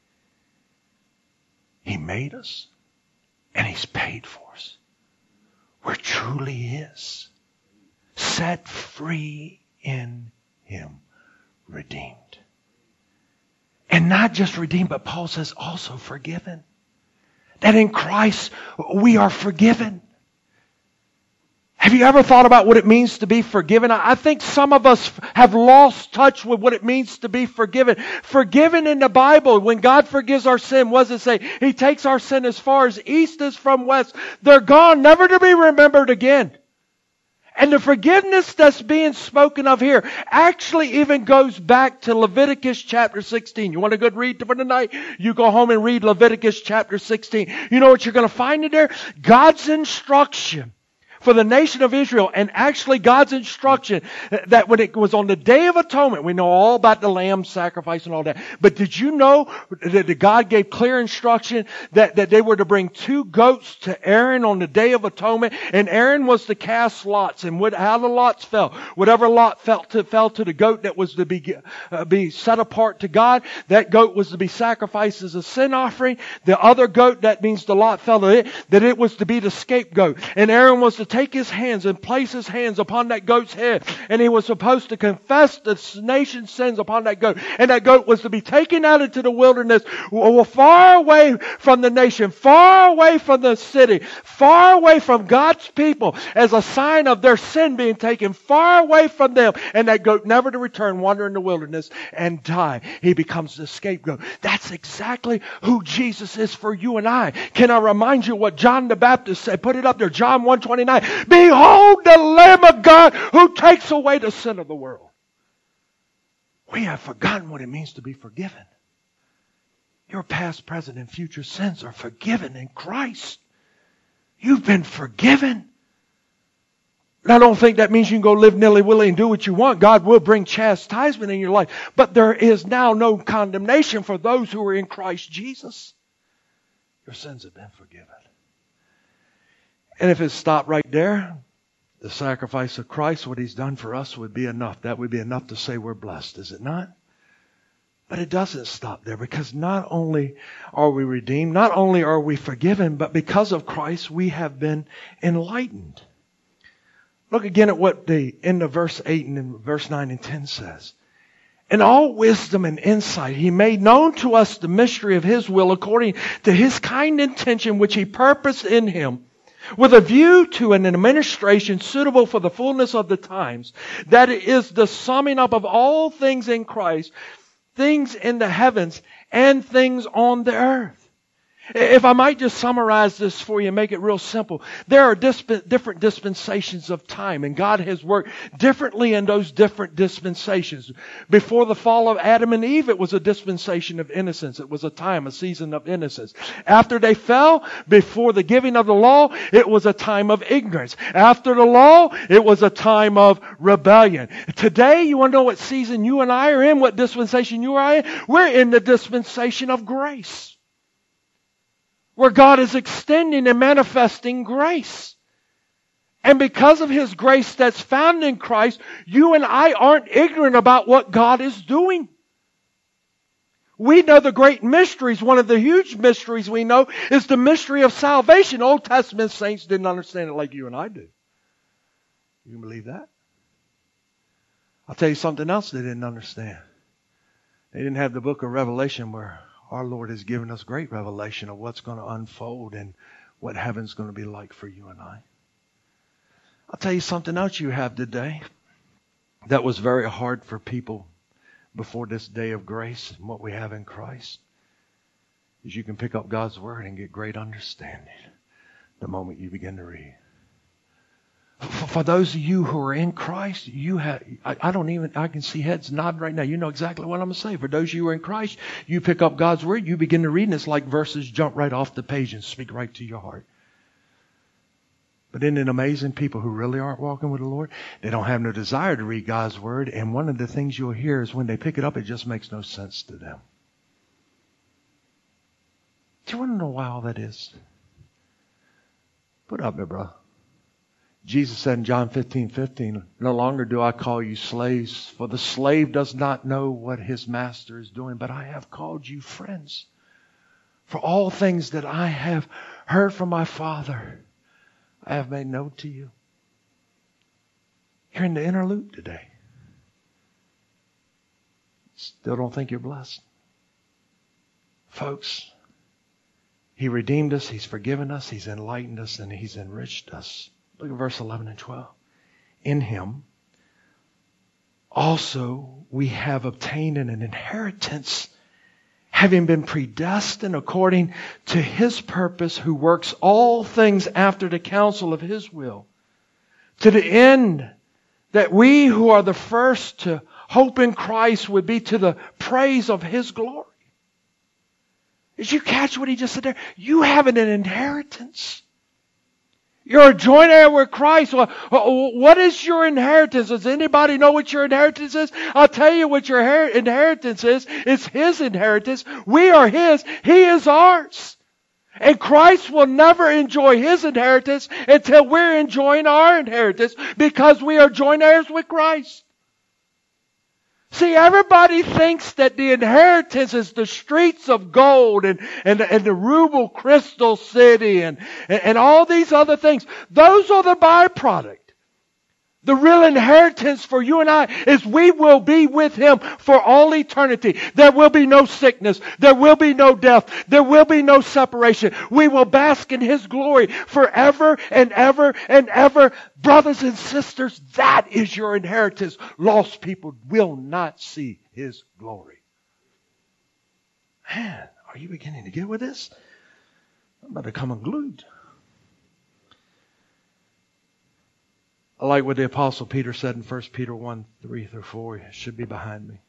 He made us, and He's paid for us. We're truly His. Set free in Him. Redeemed. And not just redeemed, but Paul says also forgiven. That in Christ we are forgiven. Have you ever thought about what it means to be forgiven? I think some of us have lost touch with what it means to be forgiven. Forgiven in the Bible, when God forgives our sin, what does it say? He takes our sin as far as east is from west. They're gone, never to be remembered again. And the forgiveness that's being spoken of here actually even goes back to Leviticus chapter sixteen. You want a good read for tonight? You go home and read Leviticus chapter sixteen. You know what you're going to find in there? God's instruction for the nation of Israel, and actually God's instruction that when it was on the Day of Atonement, we know all about the lamb sacrifice and all that. But did you know that God gave clear instruction that, that they were to bring two goats to Aaron on the Day of Atonement, and Aaron was to cast lots, and what, how the lots fell, whatever lot fell to, fell to the goat that was to be, uh, be set apart to God, that goat was to be sacrificed as a sin offering. The other goat, that means the lot fell to it, that it was to be the scapegoat. And Aaron was to take his hands and place his hands upon that goat's head. And he was supposed to confess the nation's sins upon that goat. And that goat was to be taken out into the wilderness, far away from the nation, far away from the city, far away from God's people, as a sign of their sin being taken far away from them. And that goat never to return, wander in the wilderness and die. He becomes the scapegoat. That's exactly who Jesus is for you and I. Can I remind you what John the Baptist said? Put it up there, John one twenty-nine. Behold the Lamb of God who takes away the sin of the world. We have forgotten what it means to be forgiven. Your past, present, and future sins are forgiven in Christ. You've been forgiven. And I don't think that means you can go live nilly-willy and do what you want. God will bring chastisement in your life. But there is now no condemnation for those who are in Christ Jesus. Your sins have been forgiven. And if it stopped right there, the sacrifice of Christ, what He's done for us, would be enough. That would be enough to say we're blessed, is it not? But it doesn't stop there, because not only are we redeemed, not only are we forgiven, but because of Christ, we have been enlightened. Look again at what the end of verse eight and in verse nine and ten says. In all wisdom and insight, He made known to us the mystery of His will according to His kind intention, which He purposed in Him, with a view to an administration suitable for the fullness of the times, that it is the summing up of all things in Christ, things in the heavens and things on the earth. If I might just summarize this for you and make it real simple, there are disp- different dispensations of time, and God has worked differently in those different dispensations. Before the fall of Adam and Eve, it was a dispensation of innocence. It was a time, a season of innocence. After they fell, before the giving of the law, it was a time of ignorance. After the law, it was a time of rebellion. Today, you want to know what season you and I are in, what dispensation you are in? We're in the dispensation of grace, where God is extending and manifesting grace. And because of His grace that's found in Christ, you and I aren't ignorant about what God is doing. We know the great mysteries. One of the huge mysteries we know is the mystery of salvation. Old Testament saints didn't understand it like you and I do. You can believe that? I'll tell you something else they didn't understand. They didn't have the book of Revelation, where our Lord has given us great revelation of what's going to unfold and what heaven's going to be like for you and I. I'll tell you something else you have today that was very hard for people before this day of grace and what we have in Christ, is you can pick up God's Word and get great understanding the moment you begin to read. For those of you who are in Christ, you have, I, I don't even, I can see heads nodding right now. You know exactly what I'm going to say. For those of you who are in Christ, you pick up God's Word, you begin to read, and it's like verses jump right off the page and speak right to your heart. But isn't it amazing, people who really aren't walking with the Lord, they don't have no desire to read God's Word, and one of the things you'll hear is when they pick it up, it just makes no sense to them. Do you want to know why all that is? Put up there, brother. Jesus said in John fifteen fifteen, no longer do I call you slaves, for the slave does not know what his master is doing, but I have called you friends. For all things that I have heard from my Father, I have made known to you. You're in the inner loop today. Still don't think you're blessed. Folks, He redeemed us, He's forgiven us, He's enlightened us, and He's enriched us Look at verse eleven and twelve. In Him also we have obtained an inheritance, having been predestined according to His purpose, who works all things after the counsel of His will, to the end that we who are the first to hope in Christ would be to the praise of His glory. Did you catch what he just said there? You have an inheritance. You're a joint heir with Christ. What is your inheritance? Does anybody know what your inheritance is? I'll tell you what your inheritance is. It's His inheritance. We are His. He is ours. And Christ will never enjoy His inheritance until we're enjoying our inheritance, because we are joint heirs with Christ. See, everybody thinks that the inheritance is the streets of gold and, and, and the ruble crystal city and, and, and all these other things. Those are the byproduct. The real inheritance for you and I is we will be with Him for all eternity. There will be no sickness. There will be no death. There will be no separation. We will bask in His glory forever and ever and ever. Brothers and sisters, that is your inheritance. Lost people will not see His glory. Man, are you beginning to get with this? I'm about to come unglued. I like what the Apostle Peter said in First Peter one, three through four. It should be behind me.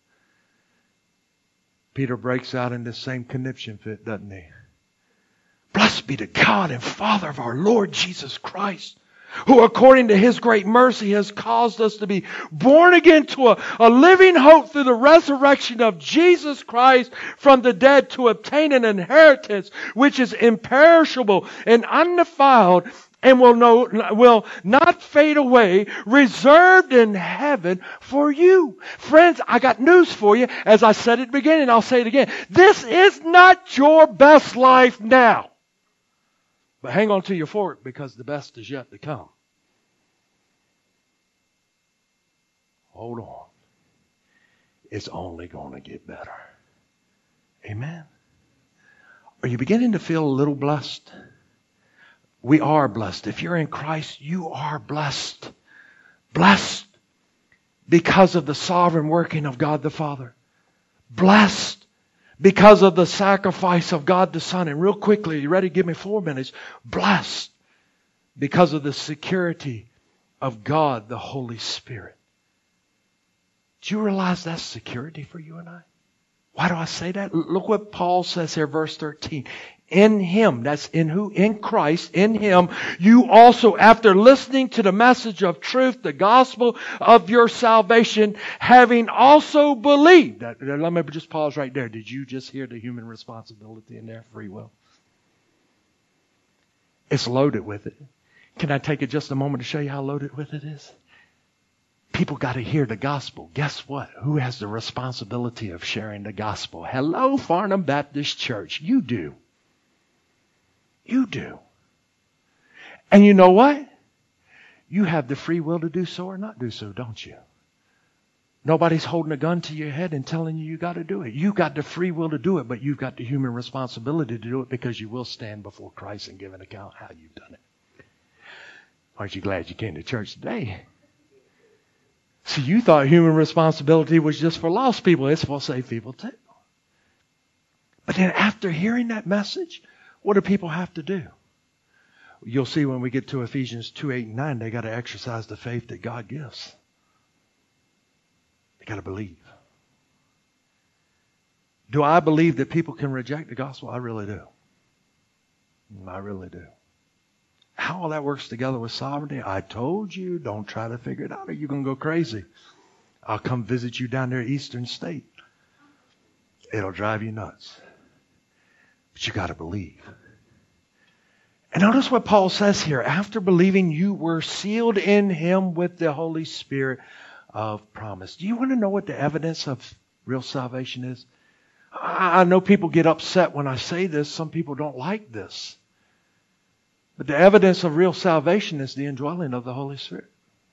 Peter breaks out in this same conniption fit, doesn't he? Blessed be the God and Father of our Lord Jesus Christ, who according to His great mercy has caused us to be born again to a, a living hope through the resurrection of Jesus Christ from the dead, to obtain an inheritance which is imperishable and undefiled, and will, no, will not fade away, reserved in heaven for you. Friends, I got news for you. As I said at the beginning, I'll say it again. This is not your best life now. But hang on to your fork, because the best is yet to come. Hold on. It's only going to get better. Amen. Are you beginning to feel a little blessed? We are blessed. If you're in Christ, you are blessed. Blessed because of the sovereign working of God the Father. Blessed because of the sacrifice of God the Son. And real quickly, you ready? Give me four minutes. Blessed because of the security of God the Holy Spirit. Do you realize that's security for you and I? Why do I say that? Look what Paul says here, verse thirteen. In Him, that's in who? In Christ, in Him, you also, after listening to the message of truth, the gospel of your salvation, having also believed. That, let me just pause right there. Did you just hear the human responsibility in there? Free will. It's loaded with it. Can I take it just a moment to show you how loaded with it is? People got to hear the gospel. Guess what? Who has the responsibility of sharing the gospel? Hello, Farnham Baptist Church. You do. You do. And you know what? You have the free will to do so or not do so, don't you? Nobody's holding a gun to your head and telling you you got to do it. You've got the free will to do it, but you've got the human responsibility to do it, because you will stand before Christ and give an account how you've done it. Aren't you glad you came to church today? See, you thought human responsibility was just for lost people. It's for saved people too. But then after hearing that message, what do people have to do? You'll see when we get to Ephesians two, eight, and nine, they got to exercise the faith that God gives. They got to believe. Do I believe that people can reject the gospel? I really do. I really do. How all that works together with sovereignty, I told you, don't try to figure it out or you're going to go crazy. I'll come visit you down there at Eastern State. It'll drive you nuts. But you got to believe. And notice what Paul says here. After believing, you were sealed in Him with the Holy Spirit of promise. Do you want to know what the evidence of real salvation is? I know people get upset when I say this. Some people don't like this. But the evidence of real salvation is the indwelling of the Holy Spirit.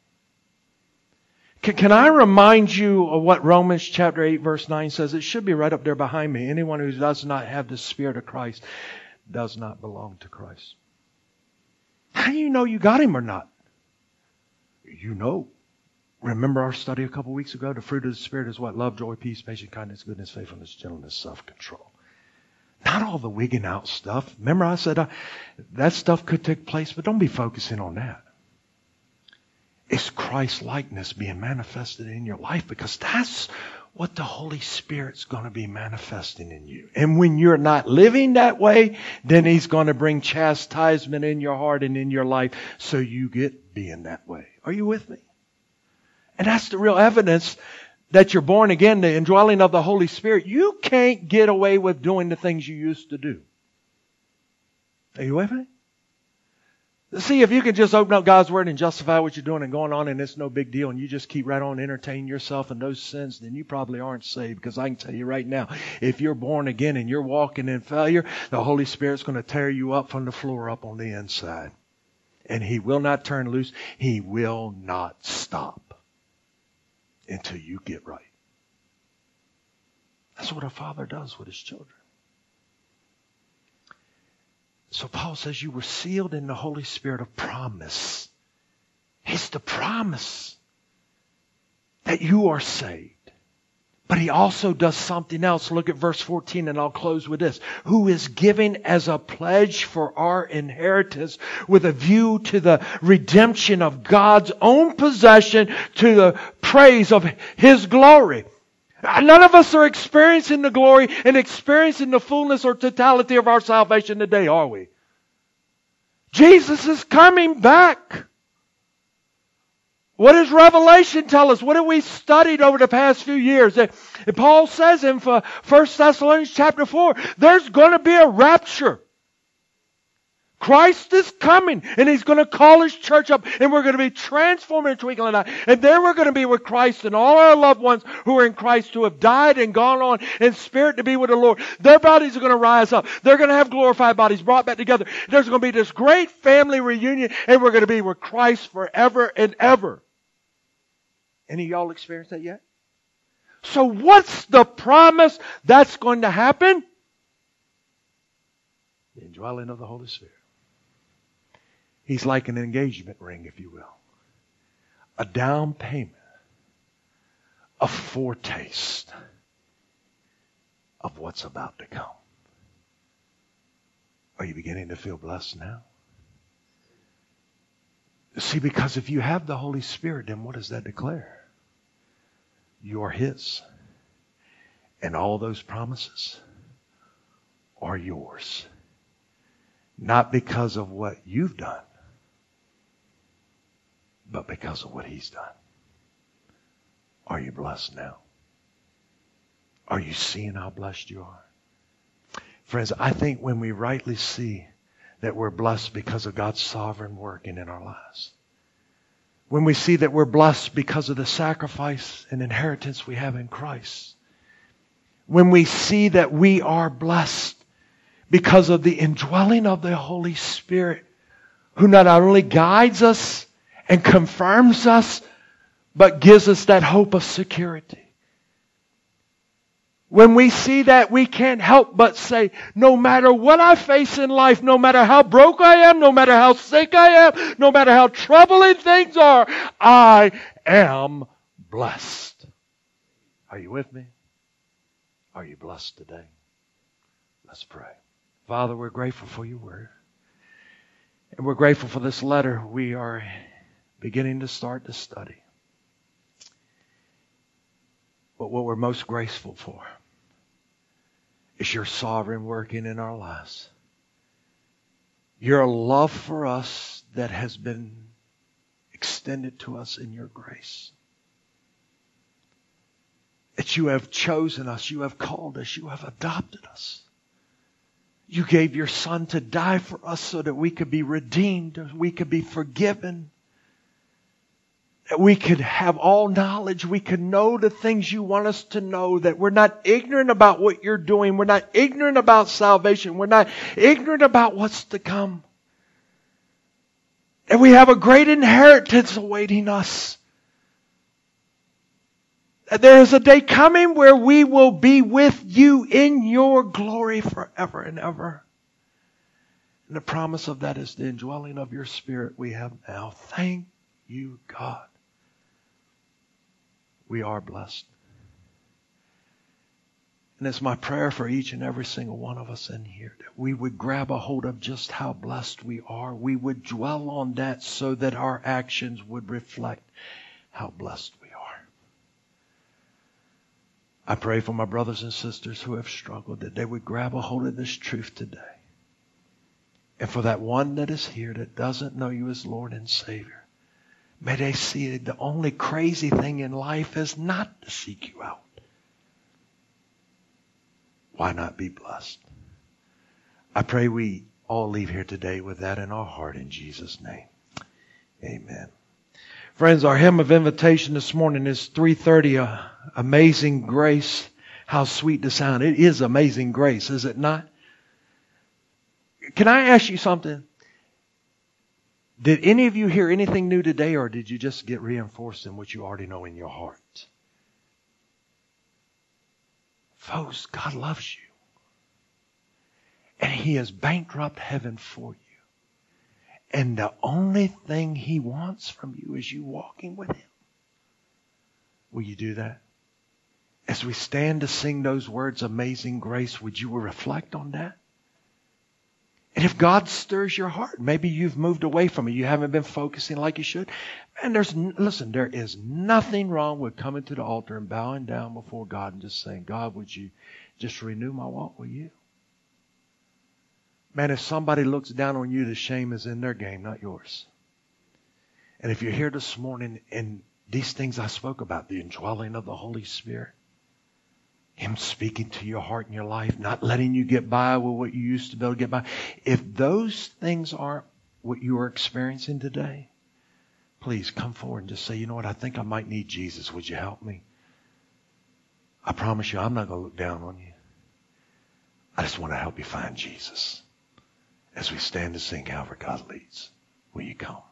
Can, can I remind you of what Romans chapter eight verse nine says? It should be right up there behind me. Anyone who does not have the Spirit of Christ does not belong to Christ. How do you know you got Him or not? You know. Remember our study a couple weeks ago? The fruit of the Spirit is what? Love, joy, peace, patience, kindness, goodness, faithfulness, gentleness, self-control. Not all the wigging out stuff. Remember I said uh, that stuff could take place, but don't be focusing on that. It's Christ-likeness being manifested in your life, because that's what the Holy Spirit's going to be manifesting in you. And when you're not living that way, then He's going to bring chastisement in your heart and in your life so you get being that way. Are you with me? And that's the real evidence that you're born again, the indwelling of the Holy Spirit. You can't get away with doing the things you used to do. Are you with me? See, if you can just open up God's Word and justify what you're doing and going on, and it's no big deal, and you just keep right on entertaining yourself in those sins, then you probably aren't saved. Because I can tell you right now, if you're born again and you're walking in failure, the Holy Spirit's going to tear you up from the floor up on the inside. And He will not turn loose. He will not stop until you get right. That's what a father does with his children. So Paul says you were sealed in the Holy Spirit of promise. It's the promise that you are saved. But he also does something else. Look at verse fourteen, and I'll close with this. Who is giving as a pledge for our inheritance with a view to the redemption of God's own possession, to the praise of His glory. None of us are experiencing the glory and experiencing the fullness or totality of our salvation today, are we? Jesus is coming back. What does Revelation tell us? What have we studied over the past few years? And Paul says in First Thessalonians chapter four, there's going to be a rapture. Christ is coming, and He's going to call His church up, and we're going to be transformed in a twinkling of an eye. And then we're going to be with Christ and all our loved ones who are in Christ, who have died and gone on in spirit to be with the Lord. Their bodies are going to rise up. They're going to have glorified bodies brought back together. There's going to be this great family reunion, and we're going to be with Christ forever and ever. Any of y'all experienced that yet? So what's the promise that's going to happen? The indwelling of the Holy Spirit. He's like an engagement ring, if you will. A down payment. A foretaste of what's about to come. Are you beginning to feel blessed now? See, because if you have the Holy Spirit, then what does that declare? You are His. And all those promises are yours. Not because of what you've done, but because of what He's done. Are you blessed now? Are you seeing how blessed you are? Friends, I think when we rightly see that we're blessed because of God's sovereign working in our lives, when we see that we're blessed because of the sacrifice and inheritance we have in Christ, when we see that we are blessed because of the indwelling of the Holy Spirit, who not only guides us and confirms us, but gives us that hope of security. When we see that, we can't help but say, no matter what I face in life, no matter how broke I am, no matter how sick I am, no matter how troubling things are, I am blessed. Are you with me? Are you blessed today? Let's pray. Father, we're grateful for your word. And we're grateful for this letter we are beginning to start to study. But what we're most grateful for is your sovereign working in our lives. Your love for us that has been extended to us in your grace. That you have chosen us, you have called us, you have adopted us. You gave your Son to die for us so that we could be redeemed, we could be forgiven, that we could have all knowledge, we could know the things you want us to know, that we're not ignorant about what you're doing, we're not ignorant about salvation, we're not ignorant about what's to come. And we have a great inheritance awaiting us. There is a day coming where we will be with you in your glory forever and ever. And the promise of that is the indwelling of your Spirit we have now. Thank you, God. We are blessed. And it's my prayer for each and every single one of us in here that we would grab a hold of just how blessed we are. We would dwell on that so that our actions would reflect how blessed we are. I pray for my brothers and sisters who have struggled that they would grab a hold of this truth today. And for that one that is here that doesn't know you as Lord and Savior, may they see that the only crazy thing in life is not to seek you out. Why not be blessed? I pray we all leave here today with that in our heart in Jesus' name. Amen. Friends, our hymn of invitation this morning is three thirty, uh, Amazing Grace. How sweet the sound. It is amazing grace, is it not? Can I ask you something? Did any of you hear anything new today, or did you just get reinforced in what you already know in your heart? Folks, God loves you. And He has bankrupt heaven for you. And the only thing He wants from you is you walking with Him. Will you do that? As we stand to sing those words, Amazing Grace, would you reflect on that? And if God stirs your heart, maybe you've moved away from it. You haven't been focusing like you should. And there's, listen, there is nothing wrong with coming to the altar and bowing down before God and just saying, God, would you just renew my walk with you? Man, if somebody looks down on you, the shame is in their game, not yours. And if you're here this morning and these things I spoke about, the indwelling of the Holy Spirit, Him speaking to your heart and your life, not letting you get by with what you used to be able to get by. If those things aren't what you are experiencing today, please come forward and just say, you know what, I think I might need Jesus. Would you help me? I promise you, I'm not going to look down on you. I just want to help you find Jesus. As we stand to sing, however God leads, will you come?